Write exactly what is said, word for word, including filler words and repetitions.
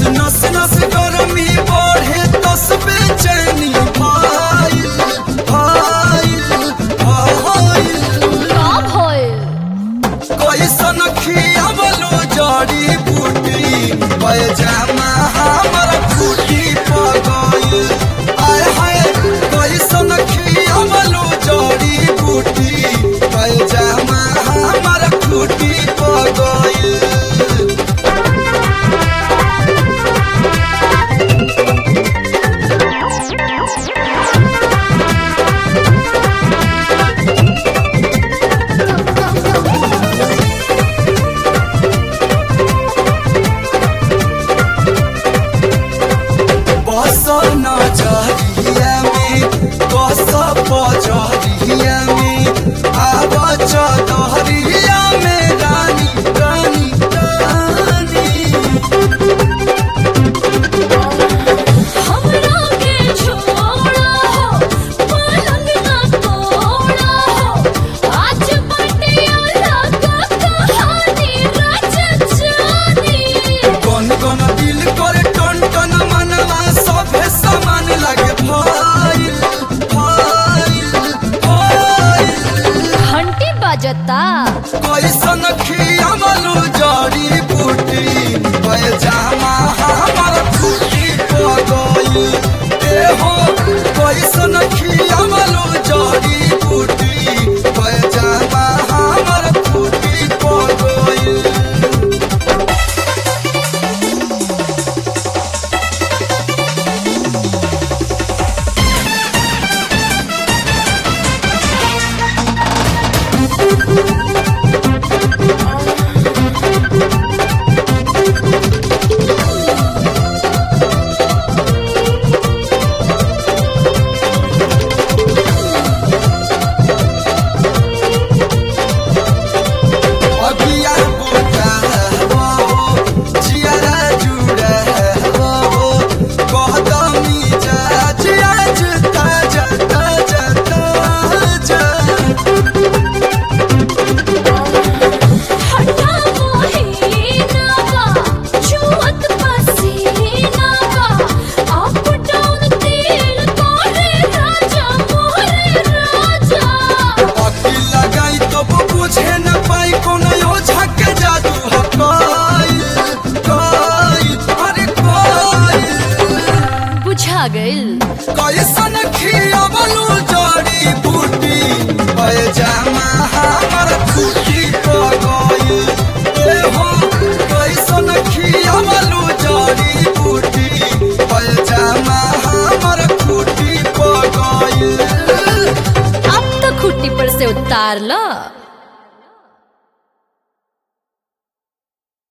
नस नस गरमी बढ़े तस बेचैनी भाईल भाईल भाईल का भइल कैसन खियावलो जड़ी बूटी पैजामा हमर फूटी पगइल आय हाय कैसन खियावलो जड़ी बूटी पैजामा हमर फूटी पगइल बस नजरिया में बस पजरिया में आब चदरिया में रानी रानी रानी हमरा के छोड़ा हो पलंग ना तोड़ा हो आज बटिया लगा कहानी रच जानी कौन कौन दिल करे टन टन मनवा सभे समान लगे भाईल भाईल भाईल घंटी बजता कैसन खियावलो जड़ी बूटी पैजामा हमर फूटी पगइल ए हो कैसन खियावलो जड़ी बूटी पैजामा हमर फूटी पगइल अगिया बोटा हो जियारा जुड़ा हो कदमी जा आज ताजा ताजा ताजा हटा मोहिना बा छुअत पसीना बा अप डाउन तेल तोरे राजा मोरे राजा अखी लगाई तो बुझे न पाई कोनो ओझा के जादू हकाई काई अरे काई बुझा गइल कैसन खियावलो जड़ी बूटी पैजामा हमर फूटी पगइल ए हो कैसन खियावलो जड़ी बूटी पैजामा हमर फूटी पगइल अब तो खुट्टी पर से उतार लो।